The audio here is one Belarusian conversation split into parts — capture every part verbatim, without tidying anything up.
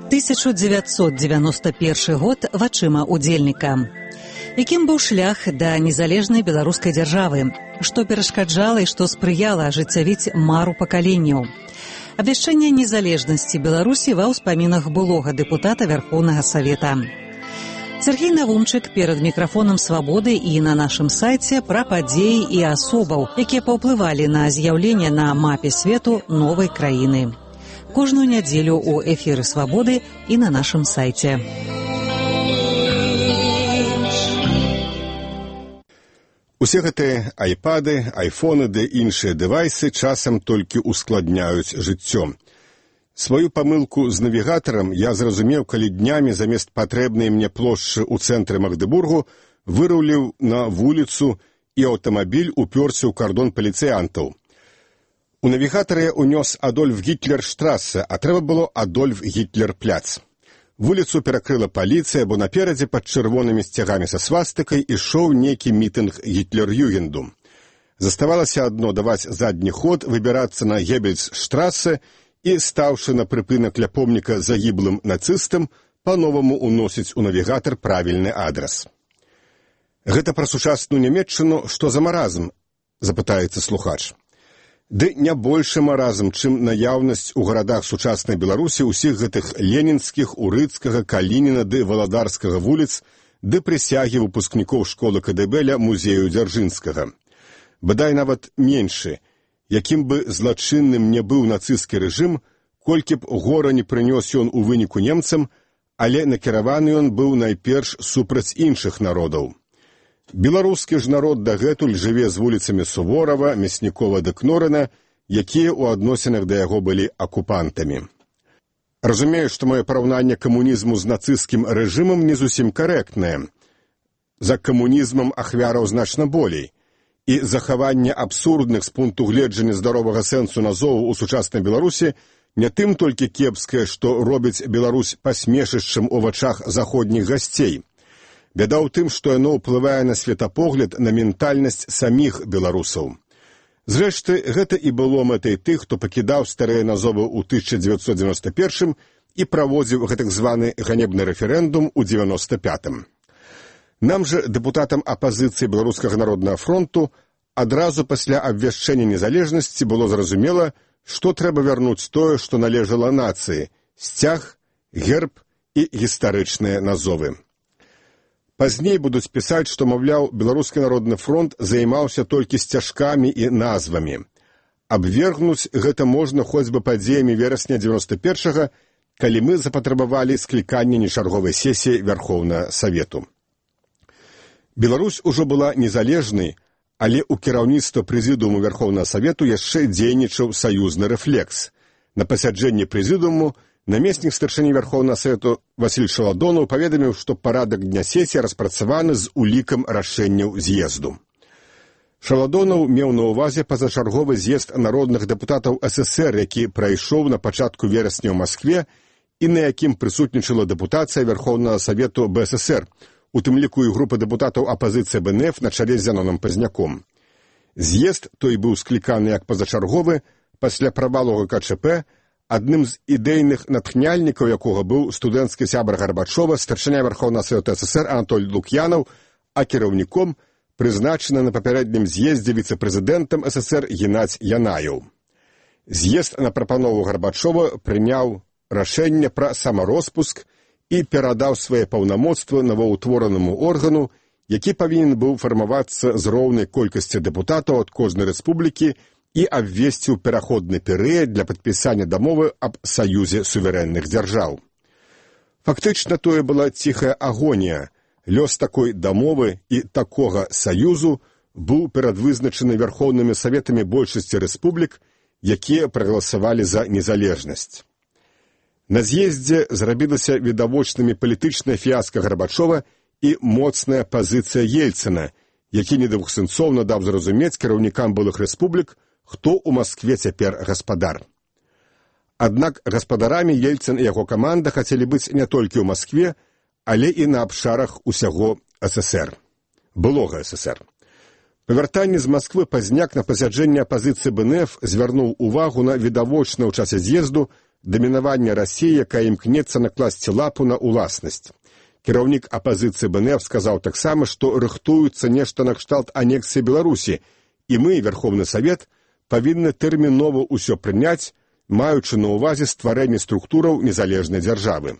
тысяча девятьсот девяносто первый год вачыма удзельніка. Якім быў шлях да незалежнай беларускай дзяржавы, што перашкаджала і што спрыяла ажыццявіць мару пакаленняў. Абвяшчэнне незалежнасці Беларусі ва ўспамінах былога дэпутата Вярхоўнага Савета. Сергей Навумчык перад мікрафонам «Свабоды» і на нашым сайце пра падзеі і асобаў, якія паўплывалі на з'яўленне на мапе свету новай краіны. Кожную нядзелю ў эфіры «Свабоды» і на нашым сайце. Усе гэтыя айпады, айфоны ды іншыя дэвайсы часам толькі ускладняюць жыццё. Сваю памылку з навігатарам я зразумеў, калі днямі замест патрэбнай мне плошчы ў цэнтры Магдыбургу выруліў на вуліцу і аўтамабіль упёрся ў кардон паліцыянтаў. У навігатары я ўнёс Адольф Гітлер-штрассе, а трэба было Адольф Гітлер-пляц. Вуліцу перакрыла паліцыя, бо наперадзе пад чырвонымі сцягамі са свастыкай ішоў нейкі мітынг Гітлер-югенду. Заставалася адно даваць задні ход, выбірацца на Геббельс-штрассе і, стаўшы на прыпынак ля помніка загіблым нацыстам, па-новаму уносіць у навігатар правільны адрас. Гэта пра сучасную Нямецчыну што за маразм, запытаецца слухач. Ды не большы маразм, чым наяўнасць у гарадах сучаснай Беларусі ўсіх гэтых ленінскіх, урыцкага, калініна ды валадарскага вуліц ды прысягі выпускнікоў школы ка дэ бэ ля музею Дзяржынскага. Бадай нават меншы, якім бы злачынным не быў нацысцкі рэжым, колькі б гора не прынёс ён у выніку немцам, але накіраваны ён быў найперш супраць іншых народаў. Беларускі ж народ дагэтуль жыве з вуліцамі Суворава, Мяснікова ды Кнорына, якія ў адносінах да яго былі акупантамі. Разумею, што маё параўнанне камунізму з нацысцкім рэжымам не зусім карэктнае. За камунізмам ахвяраў значна болей. І захаванне абсурдных з пункту гледжання здаровага сэнсу назоваў у сучаснай Беларусі не тым толькі кепскае, што робіць Беларусь пасмешышчам у вачах заходніх гасцей. Бяда ў тым, што яно ўплывае на светапогляд, на ментальнасць саміх беларусаў. Зрэшты, гэта і было мэтай тых, хто пакідаў старыя назовы ў тысяча дзевяцьсот дзевяносто першым і праводзіў гэтак званы ганебны рэферэндум у дзевяносто пятым. Нам жа, дэпутатам апазіцыі Беларускага народнага фронту, адразу пасля абвяшчэння незалежнасці было зразумела, што трэба вярнуць тое, што належала нацыі – сцяг, герб і гістарычныя назовы. Пазней будуць пісаць, што, маўляў, Беларускі народны фронт займаўся толькі сцяжкамі і назвамі. Абвергнуць гэта можна хоць бы падзеямі верасня дзевяносто першага, калі мы запатрабавалі склікання нечарговай сесіі Вярхоўнага Савету. Беларусь ужо была незалежнай, але ў кіраўніцтва прэзідыуму Вярхоўнага Савету яшчэ дзейнічаў саюзны рэфлекс. На пасяджэнні прэзідыуму намеснік старшыні Вярхоўнага Савету Васіль Шаладонаў паведаміў, што парадак дня сесіі распрацаваны з улікам рашэнняў з'езду. Шаладонаў меў на ўвазе пазачарговы з'езд народных дэпутатаў эс эс ер, які прайшоў на пачатку верасня ў Маскве і на якім прысутнічала дэпутацыя Вярхоўнага Савету бэ эс эс ер, у тым ліку і група дэпутатаў апазіцыі бэ эн эф на чале з Зяноном Пазняком. З'езд той быў скліканы як пазачарговы пасля правалу гэ ка чэ пэ, адным з ідэйных натхняльнікаў якога быў студэнцкі сябар Гарбачова, старшыня Вярхоўнага Савета эс эс ер Анатоль Лук'янаў, а кіраўніком прызначаны на папярэднім з'ездзе віцэ-прэзідэнтам эс эс ер Геннадзь Янаеў. З'езд на прапанову Гарбачова прыняў рашэнне пра самароспуск і перадаў свае паўнамоцтвы новаўтворанаму органу, які павінен быў фармавацца з роўнай колькасці дэпутатаў ад кожнай рэспублікі і абвесціў пераходны перыяд для падпісання дамовы аб саюзе суверэнных дзяржаў. Фактычна тое была ціхая агонія. Лёс такой дамовы і такога саюзу быў перадвызначаны Вярхоўнымі Саветамі большасці рэспублік, якія прагаласавалі за незалежнасць. На з'ездзе зрабілася відавочнымі палітычная фіяска Гарбачова і моцная пазіцыя Ельцына, які недвухсэнцоўна даў зразумець кіраўнікам былых рэспублік, хто ў Маскве цяпер гаспадар. Аднак гаспадарамі Ельцын і яго каманда хацелі быць не толькі ў Маскве, але і на абшарах усяго эс эс ер. Былога эс эс ер. Па вяртанні з Масквы Пазняк на пасяджэнні апазіцыі бэ эн эф звярнуў увагу на відавочны ў часе з'езду дамінавання Расіі, якая імкнецца накласці лапу на ўласнасць. Кіраўнік апазіцыі БНФ сказаў таксама, што рыхтуецца нешта накшталт анексіі Беларусі, і мы, Верховны Савет, павінны тэрмінова ўсё прыняць, маючы на ўвазе стварэнне структураў незалежнай дзяржавы.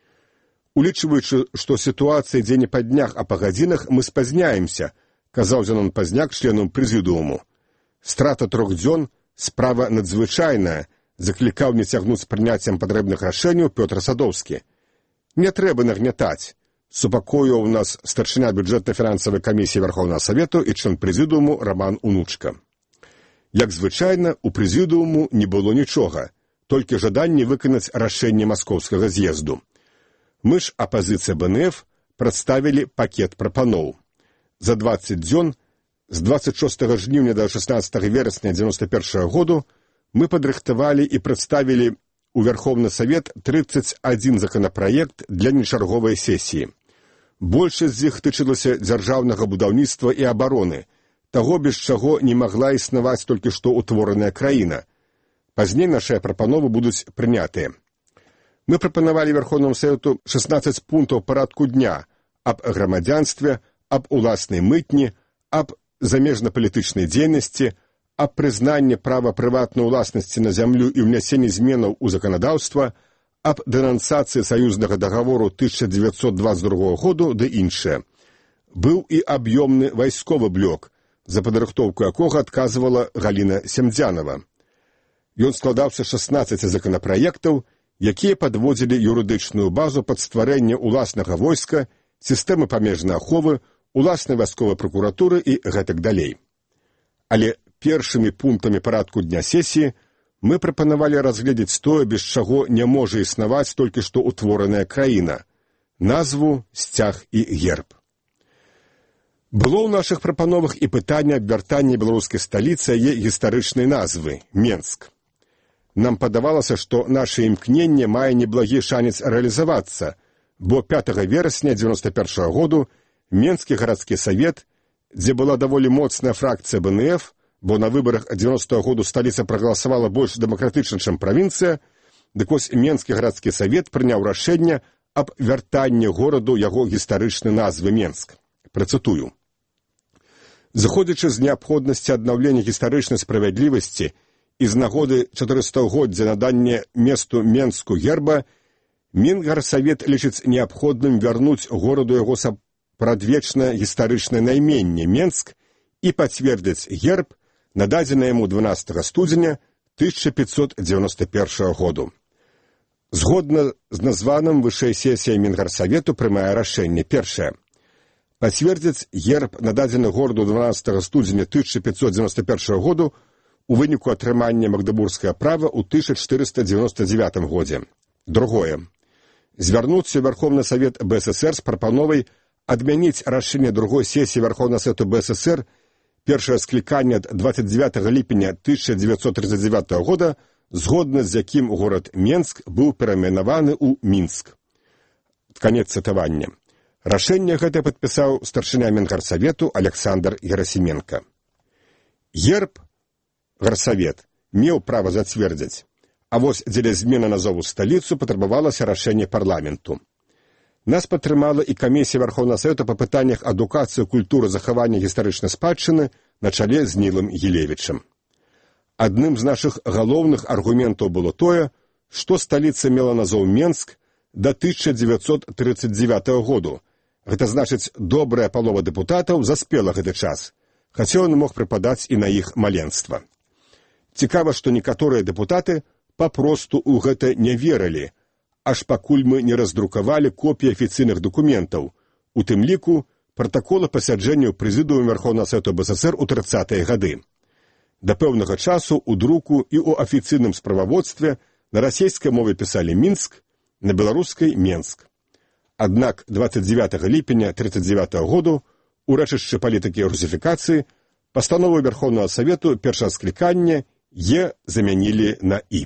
Улічваючы, што сітуацыя ідзе не па днях, а па гадзінах, мы спазняемся, казаў Зенон Пазняк членам прэзідыуму. Страта трох дзён – справа надзвычайная, заклікаў не цягнуць з прыняццем патрэбных рашэнняў Пётр Садоўскі. Не трэба нагнятаць, супакоіў нас старшыня бюджэтна-фінансавай камісіі Верховнага Савету і член прэзідыуму Роман Унучка. Як звычайна, у прэзідыуму не было нічога, толькі жаданне выканаць рашэнне маскоўскага з'езду. Мы ж, апазіцыя БНФ, прадставілі пакет прапаноў. За дваццаць дзён, з дваццаць шостага жніўня да шаснаццатага верасня дзевяноста першага году, мы падрыхтавалі і прадставілі у Верховны Савет трыццаць адзін законапраект для нечарговай сесіі. Большасць з іх тычылася дзяржаўнага будаўніцтва і абароны, таго, без чаго не магла існаваць толькі што ўтвораная краіна. Пазней нашыя прапановы будуць прынятыя. Мы прапанавалі Верховнаму Савету шаснаццаць пунктаў парадку дня аб грамадзянстве, аб уласнай мытні, аб замежна-палітычнай дзейнасці, аб прызнанні права прыватнай уласнасці на зямлю і ўнясенні зменаў у заканадаўства, аб дэнансацыі саюзнага дагавору тысяча дзевяцьсот дваццаць другога году ды іншае. Быў і аб'ёмны вайсковы блок, за падрыхтоўку якога адказвала Галіна Семдзянова. Ён складаўся з шаснаццаці законапраектаў, якія падводзілі юрыдычную базу пад стварэнне ўласнага войска, сістэмы памежнай аховы, уласнай вайсковай пракуратуры і гэтак далей. Але першымі пунктамі парадку дня сесіі мы прапанавалі разгледзець тое, без чаго не можа існаваць толькі што ўтвораная краіна – назву, сцяг і герб. Было ў нашых прапановах і пытанне аб вяртанні беларускай сталіцы яе гістарычнай назвы – Менск. Нам падавалася, што наше імкненне мае неблагі шанец рэалізавацца, бо пятага верасня дзевяноста першага году Менскі гарадскі савет, дзе была даволі моцная фракцыя БНФ, бо на выбарах дзевяностага году сталіца прагаласавала больш дэмакратычна, чым правінцыя, дык вось Менскі гарадскі савет прыняў рашэнне аб вяртанні гораду яго гістарычнай назвы Менск. Працытую. Заходзячы з неабходнасці аднаўлення гістарычнай справядлівасці і з нагоды чатырыстагоддзя надання месту Менску герба, Мінгарсавет лічыць неабходным вярнуць гораду яго сапрадвечнае гістарычнае найменне Менск і пацвердзіць герб, нададзены яму дванаццатага студзеня тысяча пятьсот дзевяносто першага году. Згодна з названым вышэй сесія Мінгарсавету прымае рашэнне. Першае. Пацвердзіць герб, нададзены гораду дванаццатага студзеня тысяча пятьсот дзевяносто першага году у выніку атрымання Магдыбургскага права ў тысяча чатырыста дзевяносто дзевятым годзе. Другое. Звярнуцца ў Верховны Савет БССР з прапановай адмяніць рашэнне другой сесіі Верховнага Савету БССР першае скліканне ад дваццаць дзевятага ліпеня тысяча дзевяцьсот трыццаць дзевятага года, згодна з якім горад Менск быў перайменаваны ў Мінск. Канец цытавання. Рашэнне гэтае падпісаў старшыня Мінгарсавету Александр Герасименко. Герб Гарсавет меў права зацвердзіць, а вось дзеля змены назову сталіцу патрабавалася рашэнне парламенту. Нас падтрымала і камісія Верховнага Савета па пытаннях адукацыі, культуры, захавання гістарычнай спадчыны на чале з Нілам Гілевічам. Адным з нашых галоўных аргументаў было тое, што сталіца мела назоў Менск да тысяча дзевяцьсот трыццаць дзевятага году. Гэта значыць, добрая палова дэпутатаў заспела гэты час, хаця ён мог прыпадаць і на іх маленства. Цікава, што некаторыя дэпутаты папросту ў гэта не верылі, аж пакуль мы не раздрукавалі копіі афіцыйных дакументаў, у тым ліку пратакола пасяджэнняў прэзідыума Верховнага Савета БССР у трыццатыя гады. Да пэўнага часу ў друку і ў афіцыйным справаводстве на расейскай мове пісалі Мінск, на беларускай Менск. Аднак дваццаць дзевятага ліпеня трыццаць дзевятага году у рэчышчы палітыкі русіфікацыі пастанову Верховнага Савету першага склікання «Е» замянілі на «І».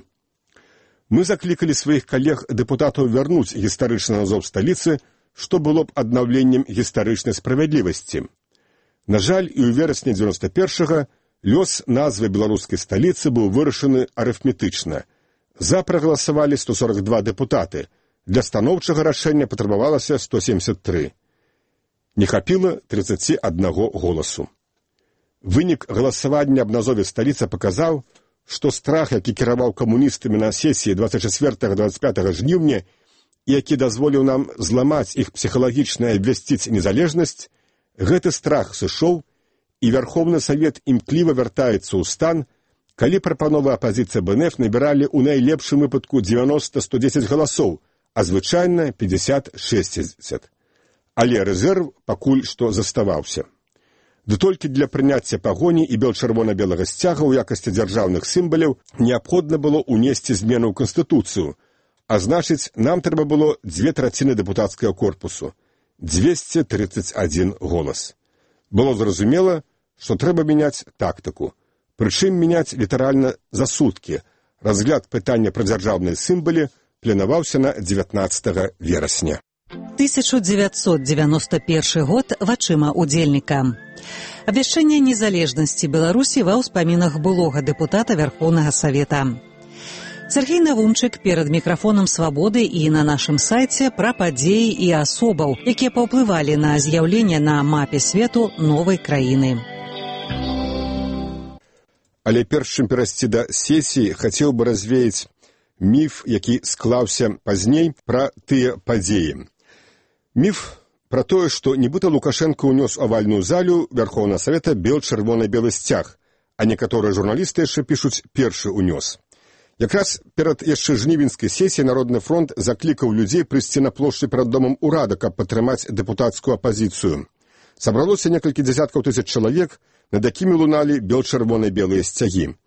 Мы заклікалі сваіх калег-дэпутатаў вярнуць гістарычны назоў сталіцы, што было б аднаўленнем гістарычнай справядлівасці. На жаль, і ў верасні дзевяноста першага лёс назвы беларускай сталіцы быў вырашаны арыфметычна. За прагаласавалі сто сорок два дэпутаты. Для станоўчага рашэння патрабавалася сто семьдесят три. Не хапіла тридцати одного голасу. Вынік галасавання аб назове сталіца паказаў, што страх, які кіраваў камуністамі на сесіі двадцать четвёртого — двадцать пятого жніўня і які дазволіў нам зламаць іх псіхалагічна і абвясціць незалежнасць, гэты страх сышоў, і Верховны Савет імкліва вяртаецца ў стан, калі прапановы апазіцыі БНФ набіралі ў найлепшым выпадку девяносто — сто десять галасоў, а звычайна пятьдесят — шестьдесят. Але рэзерв пакуль што заставаўся. Ды толькі для прыняцця пагоні і бел-чырвона-белага сцяга ў якасці дзяржаўных сімваляў неабходна было ўнесці змену ў Канстытуцыю, а значыць, нам трэба было дзве траціны дэпутацкага корпусу, двести тридцать один голас. Было зразумела, што трэба мяняць тактыку, прычым мяняць літаральна за суткі. Разгляд пытання пра дзяржаўныя сімвалы планаваўся на дзевятнаццатага верасня. тысяча девятьсот девяносто первый год вачыма удзельніка. Абвяшчэнне незалежнасці Беларусі ва ўспамінах былога дэпутата Верховнага Савета. Сергей Навумчык перад мікрафонам «Свабоды» і на нашым сайце пра падзеі і асобаў, якія паўплывалі на з'яўленне на мапе свету новай краіны. Але перш чым перайсці да сесіі, хацеў бы развеяць міф, які склаўся пазней пра тыя падзеі. Міф пра тое, што нібыта Лукашенко ўнёс у авальную залю Верховнага Савета бел-чырвона-белы сцяг, а некаторыя журналісты яшчэ пішуць першы ўнёс. Якраз перад яшчэ жнівеньскай сесіяй Народны фронт заклікаў людзей прыйсці на плошчу перад домам урада, каб падтрымаць дэпутацкую апазіцыю. Сабралося некалькі дзясяткаў тысяч чалавек, над якімі луналі бел-чырвона-белыя сцягі.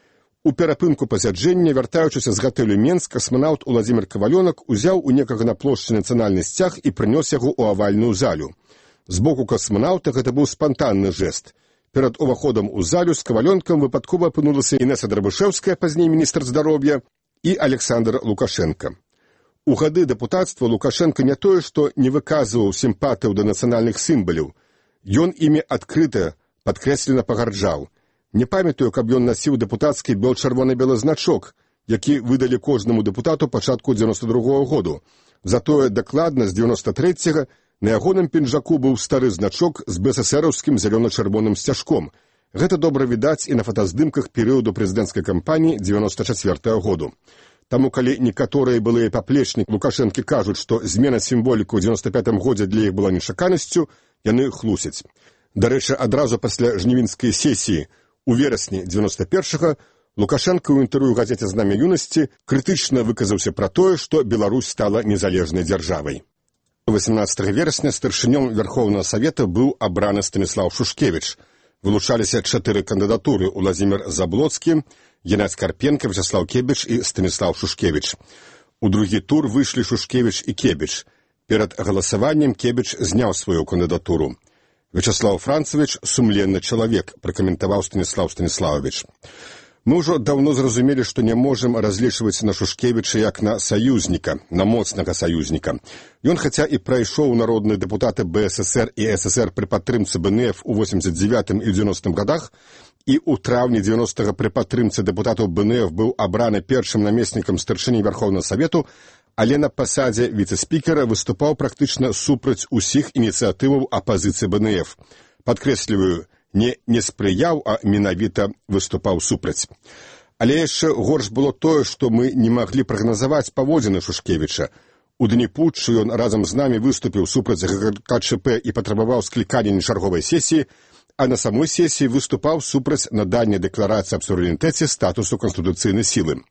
У перапынку пасяджэння, вяртаючыся з гатэлю Менск, касманаўт Уладзімір Кавалёнак узяў у некага на плошчы нацыянальны сцяг і прынёс яго ў авальную залю. З боку касманаўта гэта быў спантанны жэст. Перад уваходам у залю з Кавалёнкам выпадкова апынулася Інеса Драбышэўская, пазней міністр здароўя, і Александр Лукашенко. У гады дэпутацтва Лукашенко не тое, што не выказваў сімпатыяў да нацыянальных сімваляў. Ён імі адкрыта, падкрэслена пагарджаў. Не памятаю, каб ён насіў дэпутацкі бел-чырвона-белы значок, які выдалі кожнаму дэпутату пачатку дзевяносто другога году. Затое дакладна з дзевяносто трэцяга на ягоным пінжаку быў стары значок з бэсэсэраўскім зялёна-чырвоным сцяжком. Гэта добра відаць і на фотаздымках перыяду прэзідэнцкай кампаніі дзевяносто чацвёртага году. Таму, калі некаторыя былыя паплечнікі Лукашэнкі кажуць, што змена сімволіку ў дзевяносто пятым годзе для іх была нечаканасцю, яны хлусяць. Дарэчы, адразу пасля жнівеньскай сесіі у верасні дзевяносто першага Лукашенко ў інтэрв'ю газеце «Знамя юнасці» крытычна выказаўся пра тое, што Беларусь стала незалежнай дзяржавай. восемнадцатага верасня старшынём Верховнага Савета быў абраны Станіслаў Шушкевіч. Вылучаліся чатыры кандыдатуры: Уладзімір Заблоцкі, Геннадзь Карпенка, Вячеслав Кебіч і Станіслаў Шушкевіч. У другі тур выйшлі Шушкевіч і Кебіч. Перад галасаваннем Кебіч зняў сваю кандыдатуру. Вячеслав Францевич – сумленны чалавек, пракаментаваў Станіслаў Станіславович. Мы ўжо даўно зразумелі, што не можам разлічваць на Шушкевіча як на саюзніка, на моцнага саюзніка. Ён, хаця і прайшоў народныя дэпутаты БССР і ССР пры падтрымцы БНФ у восемьдесят девятым і дзевяностым годах, і ў траўні дзевяностага пры падтрымцы дэпутатаў БНФ быў абраны першым намеснікам старшыні Верховнага Савету, але на пасадзе віцэ-спікера выступаў практычна супраць усіх ініцыятываў апазіцыі БНФ. Падкрэсліваю, не не спрыяў, а менавіта выступаў супраць. Але яшчэ горш было тое, што мы не маглі прагназаваць паводзіны Шушкевіча. У дні путчу ён разам з намі выступіў супраць ГКЧП і патрабаваў склікання нечарговай сесіі, а на самой сесіі выступаў супраць надання дэкларацыі аб суверэнітэце статусу канстытуцыйнай сілы.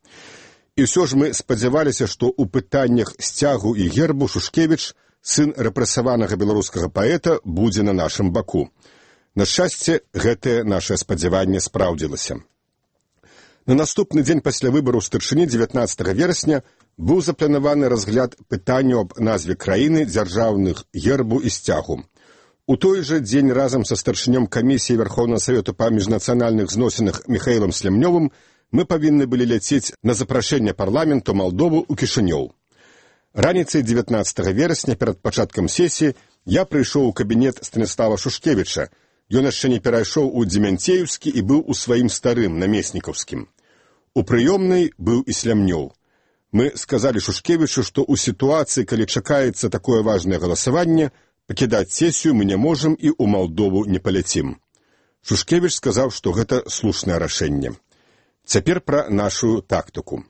І ўсё ж мы спадзяваліся, што ў пытаннях сцягу і гербу Шушкевіч, сын рэпрэсаванага беларускага паэта, будзе на нашым баку. На шчасце, гэтае нашае спадзяванне спраўдзілася. На наступны дзень пасля выбараў старшыні дзевятнаццатага верасня быў запланаваны разгляд пытанняў аб назве краіны, дзяржаўных гербу і сцягу. У той жа дзень разам са старшынём камісіі Верховнага Савету па міжнацыянальных зносінах Міхаілам Слямнёвым мы павінны былі ляцець на запрашэнне парламенту Малдову ў Кішынёў. Раніцай дзевятнаццатага верасня перад пачаткам сесіі я прыйшоў у кабінет Станіслава Шушкевіча. Ён яшчэ не перайшоў у Дземянцеевскі і быў у сваім старым намеснікаўскім. У прыёмнай быў і Слямнёў. Мы сказалі Шушкевічу, што ў сітуацыі, калі чакаецца такое важнае галасаванне, пакідаць сесію мы не можам і ў Малдову не паляцім. Шушкевіч сказаў, што гэта слушнае рашэнне. Цяпер пра нашу тактыку.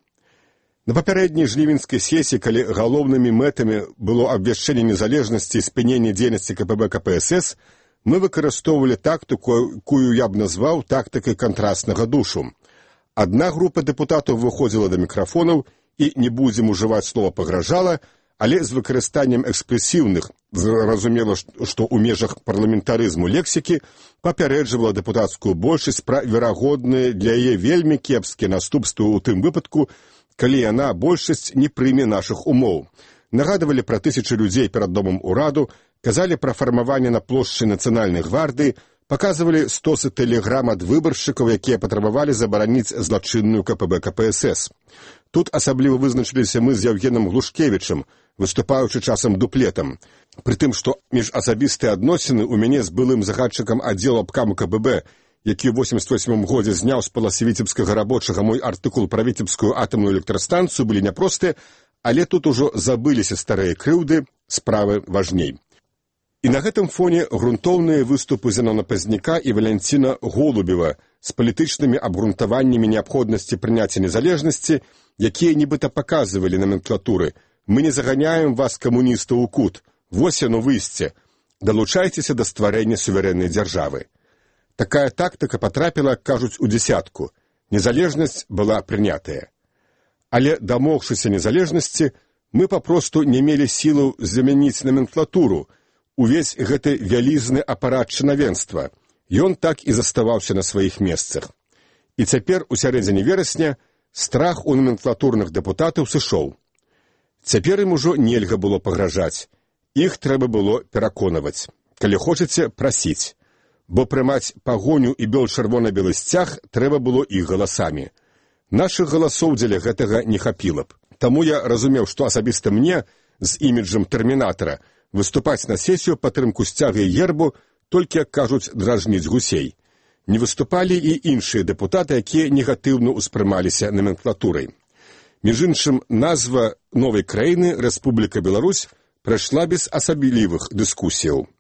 На папярэдняй жнівеньскай сесіі, калі галоўнымі мэтамі было абвяшчэнне незалежнасці і спыненне дзейнасці ка пэ бэ ка пэ эс эс, мы выкарыстоўвалі тактыку, якую я б назваў тактыкай кантрастнага душу. Адна група дэпутатаў выходзіла да мікрафонаў і, не будзем ужываць слова «пагражала», але з выкарыстаннем экспрэсіўных, зразумела, што ў межах парламентарызму лексікі, папярэджвала дэпутацкую большасць пра верагодныя для яе вельмі кепскія наступствы ў тым выпадку, калі яна большасць не прыме нашых умоў. Нагадывалі пра тысячы людзей перад домам ураду, казалі пра фармаванне на плошчы нацыянальнай гвардыі, паказвалі стосы тэлеграм ад выбаршчыкаў, якія патрабавалі забараніць злачынную ка пэ бэ ка пэ эс эс. Тут асабліва вызначыліся мы з Яўгенам Глушкевічам, выступаючы часам дуплетам. Прытым, што міжасабістыя адносіны ў мяне з былым загадчыкам аддзелу абкаму ка бэ бэ, які ў восемьдесят восьмым годзе зняў з паласы віцебскага рабочага мой артыкул пра віцебскую атамную электрастанцыю, былі няпростыя, але тут ужо забыліся старыя крыўды, справы важней. І на гэтым фоне грунтоўныя выступы Зенона Пазняка і Валянціна Голубева з палітычнымі абгрунтаваннямі неабходнасці прыняцця незалежнасці, якія нібыта паказвалі номенклатуры: «Мы не заганяем вас, камуністаў, у кут. Вось яно выйсце. Далучайцеся да стварэння суверэннай дзяржавы». Такая тактыка патрапіла, кажуць, у дзясятку. Незалежнасць была прынятая. Але, дамогшыся незалежнасці, мы папросту не мелі сілаў замяніць номенклатуру, увесь гэты вялізны апарат чынавенства. Ён так і заставаўся на сваіх месцах. І цяпер, у сярэдзіне верасня, страх у номенклатурных дэпутатаў сышоў. Цяпер ім ужо нельга было пагражаць. Іх трэба было пераконваць. Калі хочаце, прасіць. Бо прымаць пагоню і бел чырвона-белы сцяг трэба было іх галасамі. Нашых галасоў дзеля гэтага не хапіла б. Таму я разумеў, што асабіста мне, з іміджам тэрмінатара, выступаць на сесію падтрымку сцяга і гербу толькі, як кажуць, дражніць гусей. Не выступалі і іншыя дэпутаты, якія негатыўна ўспрымаліся номенклатурай. Між іншым, назва новай краіны, Рэспубліка Беларусь, прайшла без асаблівых дыскусіяў.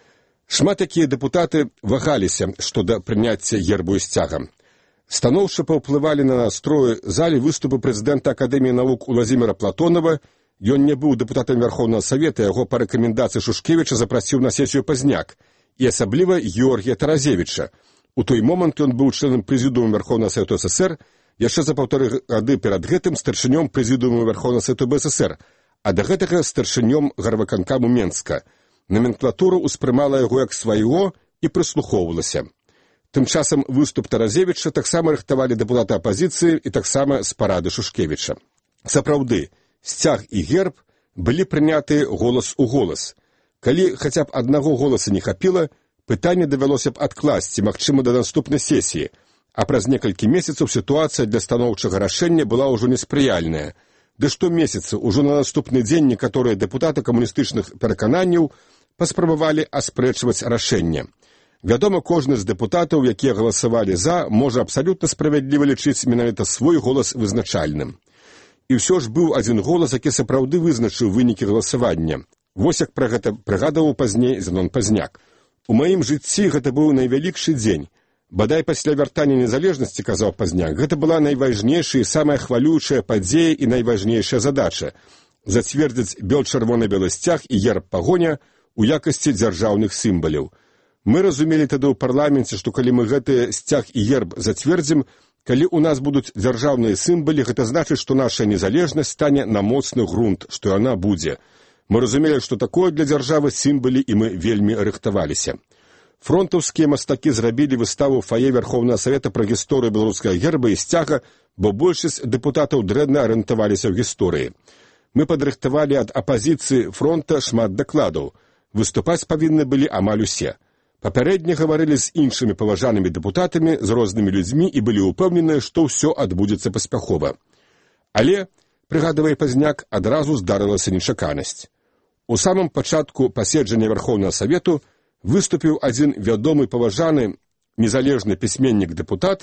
Шмат якія дэпутаты вагаліся што да прыняцця гербу і сцяга. Станоўча паўплывалі на настроі залі выступы прэзідэнта Акадэміі навук Уладзіміра Платонова. Ён не быў дэпутатам Вярхоўнага Савета, яго па рэкамендацыі Шушкевіча запрасіў на сесію Пазняк, і асабліва Георгія Таразевіча. У той момант ён быў членам прэзідыума Вярхоўнага Савету эс эс ер, яшчэ за паўтары гады перад гэтым старшынём прэзідыума Вярхоўнага Савету бэ эс эс ер, а да гэтага старшынём гарвыканкаму Менска. Номенклатура ўспрымала яго як свайго і прыслухоўвалася. Тым часам выступ Таразевіча таксама рыхтавалі дэпутаты апазіцыі і таксама з парады Шушкевіча. Сапраўды, сцяг і герб былі прынятыя голас у голас. Калі хаця б аднаго голаса не хапіла, пытанне давялося б адкласці, магчыма, да наступнай сесіі, а праз некалькі месяцаў сітуацыя для станоўчага рашэння была ўжо неспрыяльная. Ды што месяцы, ужо на наступны дзень некаторыя дэпутаты камуністычных перакананняў паспрабавалі аспрэчваць рашэнне. Вядома, кожны з дэпутатаў, якія галасавалі «за», можа абсалютна справядліва лічыць менавіта свой голас вызначальным. І ўсё ж быў адзін голас, які сапраўды вызначыў вынікі галасавання. Вось як пра гэта прыгадаваў пазней Зенон Пазняк. У маім жыцці гэта быў найвялікшы дзень. Бадай пасля вяртання незалежнасці, казаў Пазняк, гэта была найважнейшая і самая хвалючая падзея і найважнейшая задача – зацвердзіць бел чырвона-белы сцяг і герб пагоня у якасці дзяржаўных сімваляў. Мы разумелі тады ў парламенце, што калі мы гэты сцяг і герб зацвердзім, калі ў нас будуць дзяржаўныя сімвалы, гэта значыць, што наша незалежнасць стане на моцны грунт, што яна будзе. Мы разумелі, што такое для дзяржавы сімвалы, і мы вельмі рыхтаваліся. Фронтаўскія мастакі зрабілі выставу ў фае Вярхоўнага Савета пра гісторыю беларускага герба і сцяга, бо большасць дэпутатаў дрэнна арыентаваліся ў гісторыі. Мы падрыхтавалі ад апазіцыі фронта шмат дакладаў. Выступаць павінны былі амаль усе. Папярэдне гаварылі з іншымі паважанымі дэпутатамі, з рознымі людзьмі і былі ўпэўненыя, што ўсё адбудзецца паспяхова. Але, прыгадвае Пазняк, адразу здарылася нечаканасць. У самым пачатку паседжання Вярхоўнага Савету выступіў адзін вядомы паважаны незалежны пісьменнік-дэпутат,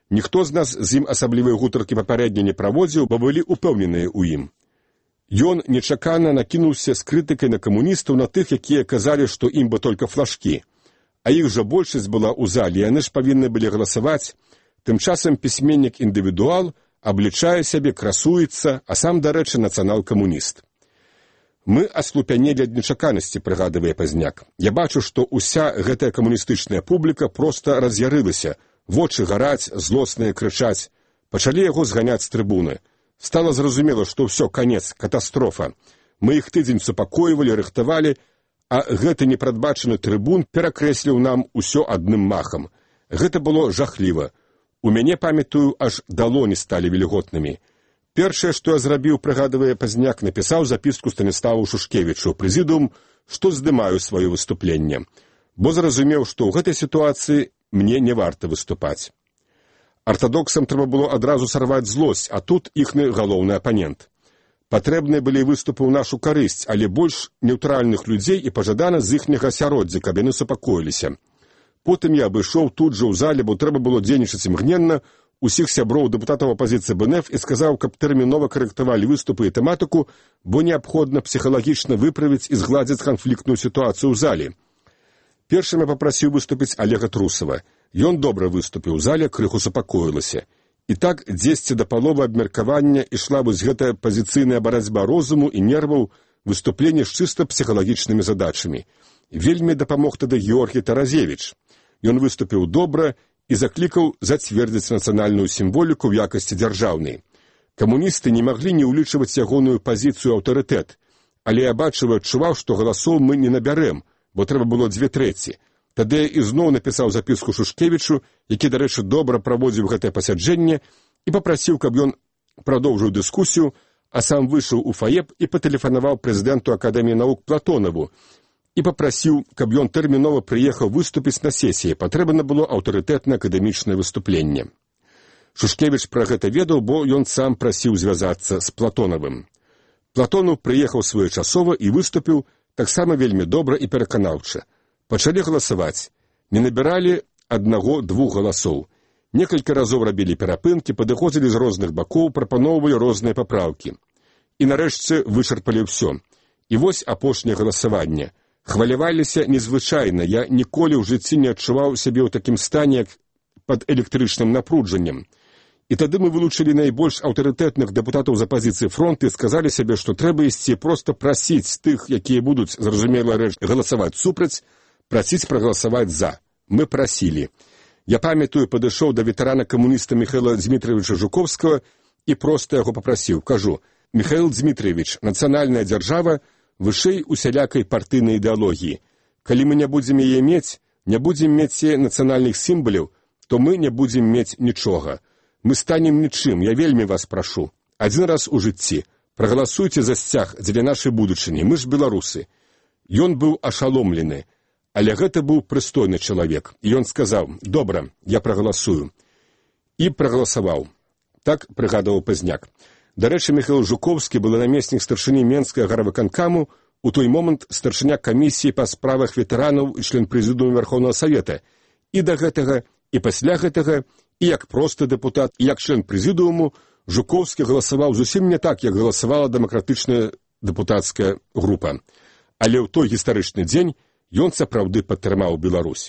Ніхто з нас з ім асаблівай гутаркі папярэдне не праводзіў, бо былі ўпэўненыя ў ім. Ён нечакана накінуўся з крытыкай на камуністаў, на тых, якія казалі, што ім бы толькі флажкі. А іх жа большасць была ў зале, яны ж павінны былі галасаваць. Тым часам пісьменнік-індывідуал аблічае сябе, красуецца, а сам, дарэчы, нацыянал-камуніст. Мы аслупянелі ад нечаканасці, прыгадывае Пазняк. Я бачу, што ўся гэтая камуністычная публіка проста раз'ярылася, вочы гараць, злосныя крычаць. Пачалі яго зганяць з трыбуны. Стала зразумела, што ўсё, канец, катастрофа. Мы іх тыдзень супакойвалі, рыхтавалі, а гэты непрадбачаны трыбун перакрэсліў нам усё адным махам. Гэта было жахліва. У мяне, памятаю, аж далоні сталі вільготнымі. Першае, што я зрабіў, прыгадывае Пазняк, напісаў запіску Станіславу Шушкевічу ў прэзідыум, што здымаю сваё выступленне. Бо зразумеў, што ў гэтай сітуацыі мне не варта выступаць. Артадоксам трэба было адразу сарваць злосць, а тут іхны галоўны апанент. Патрэбныя былі выступы ў нашу карысць, але больш неўтральных людзей і пажадана з іхняга асяроддзя, каб яны супакоіліся. Потым я абышоў тут жа ў зале, бо трэба было дзейнічаць імгненна, усіх сяброў дэпутатаў апазіцыі БНФ і сказаў, каб тэрмінова карэктавалі выступы і тэматыку, бо неабходна псіхалагічна выправіць і згладзіць канфліктную сітуацыю ў зале. Першым я папрасіў выступіць Олега Трусова. Ён добра выступіў у зале, крыху супакоілася. І так дзесьці да паловы абмеркавання ішла вось гэтая пазіцыйная барацьба розуму і нерваў, выступленне з чыста псіхалагічнымі задачамі. Вельмі дапамог тады Георгій Таразевіч. Ён выступіў добра і заклікаў зацвердзіць нацыянальную сімволіку ў якасці дзяржаўнай. Камуністы не маглі не ўлічваць ягоную пазіцыю аўтарытэт, але я бачыў і адчуваў, што галасоў мы не набярэм, бо трэба было дзве трэці. Тады я ізноў напісаў запіску Шушкевічу, які, дарэчы, добра праводзіў гэтае пасяджэнне, і папрасіў, каб ён прадоўжыў дыскусію, а сам выйшаў у фае і патэлефанаваў прэзідэнту Акадэміі навук Платонаву і папрасіў, каб ён тэрмінова прыехаў выступіць на сесіі. Патрэбна было аўтарытэтнае акадэмічнае выступленне. Шушкевіч пра гэта ведаў, бо ён сам прасіў звязацца з Платонавым. Платонаў прыехаў своечасова і выступіў таксама вельмі добра і пераканаўча. Пачалі галасаваць. Не набіралі аднаго-двух галасоў. Некалькі разоў рабілі перапынкі, падыходзілі з розных бакоў, прапаноўвалі розныя папраўкі. І нарэшце вычарпалі ўсё. І вось апошняе галасаванне. Хваляваліся незвычайна. Я ніколі ў жыцці не адчуваў сябе ў такім стане, як пад электрычным напруджаннем. І тады мы вылучылі найбольш аўтарытэтных дэпутатаў з апазіцыі фронту і сказалі сабе, што трэба ісці проста прасіць тых, якія будуць, зразумела рэч, галасаваць супраць, прасіць прагаласаваць за. Мы прасілі. Я памятаю, падышоў да ветэрана-камуніста Михаила Дмитриевича Жуковскага і проста яго папрасіў. Кажу: Михаил Дмитриевич, нацыянальная дзяржава вышэй усялякай партыйнай ідэалогіі. Калі мы не будзем яе мець, не будзем мець нацыянальных сімваляў, то мы не будзем мець нічога. Мы станем нічым, я вельмі вас прашу. Адзін раз у жыцці. Прагаласуйце за сцяг дзеля нашай будучыні, мы ж беларусы. Ён быў ашаломлены, але гэта быў прыстойны чалавек. І ён сказаў: добра, я прагаласую. І прагаласаваў. Так прыгадаваў Пазняк. Дарэчы, Михаил Жуковскі был намеснік старшыні Менскага гарвыканкаму, у той момант старшыня камісіі па справах ветэранаў і член прэзідыума Верховнага Савета. І да гэтага, і пасля гэтага, і як просты дэпутат, і як член прэзідыуму, Жуковскі галасаваў зусім не так, як галасавала дэмакратычная дэпутацкая група. Але ў той гістарычны дзень ён сапраўды падтрымаў Беларусь.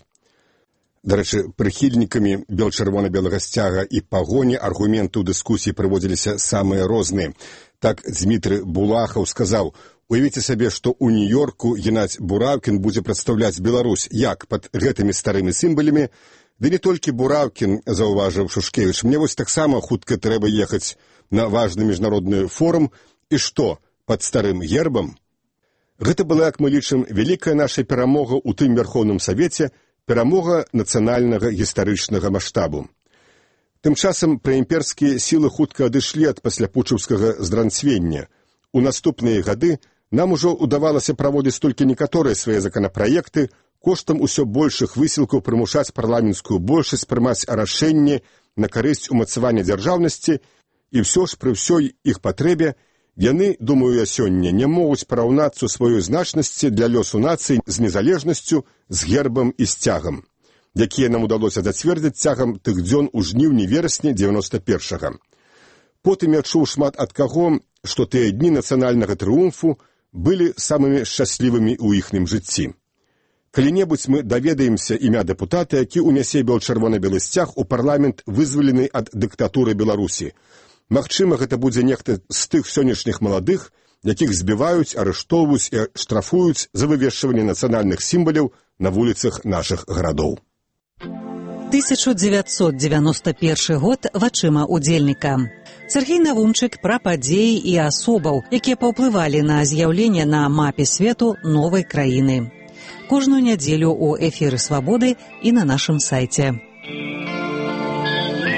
Дарэчы, прыхільнікамі бел-чырвона-белага сцяга і пагоні аргументы ў дыскусіі прыводзіліся самыя розныя. Так Дмітрый Булахаў сказаў: уявіце сабе, што ў Нью-Йорку Геннадзь Бураўкін будзе прадстаўляць Беларусь як пад гэтымі старымі сімвалямі. Ды не толькі Бураўкін, заўважыў Шушкевіч, мне вось таксама хутка трэба ехаць на важны міжнародны форум, і што, пад старым гербам? Гэта была, як мы лічым, вялікая наша перамога ў тым Верховным Савеце, перамога нацыянальнага гістарычнага маштабу. Тым часам праімперскія сілы хутка адышлі ад пасляпутчаўскага здранцвення. У наступныя гады нам ужо ўдавалася праводзіць толькі некаторыя свае законапраекты, коштам усё большых высілкаў прымушаць парламенцкую большасць прымаць рашэнні на карысць умацавання дзяржаўнасці, і ўсё ж пры ўсёй іх патрэбе яны, думаю я сёння, не могуць параўнацца сваёй значнасці для лёсу нацыі з незалежнасцю, з гербам і сцягам. якія нам удалося зацвердзіць цягам тых дзён у жніўні-верасні дзевяноста першага. Потым я чуў шмат ад каго, што тыя дні нацыянальнага трыумфу былі самымі шчаслівымі ў іхнім жыцці. Калі-небудзь мы даведаемся імя дэпутата, які ўнясе бел-чырвона-белы сцяг у парламент, вызвалены ад дыктатуры Беларусі. Магчыма, гэта будзе нехта з тых сённяшніх маладых, якіх збіваюць, арыштоўваюць і штрафуюць за вывешчванне нацыянальных сімваляў на вуліцах нашых гарадоў. тысяча дзевяцьсот дзевяносто першы год вачыма удзельніка. Сергей Навумчык пра падзеі і асобаў, якія паўплывалі на з'яўленне на мапе свету новай краіны. Кожную нядзелю у эфіры «Свабоды» і на нашым сайце.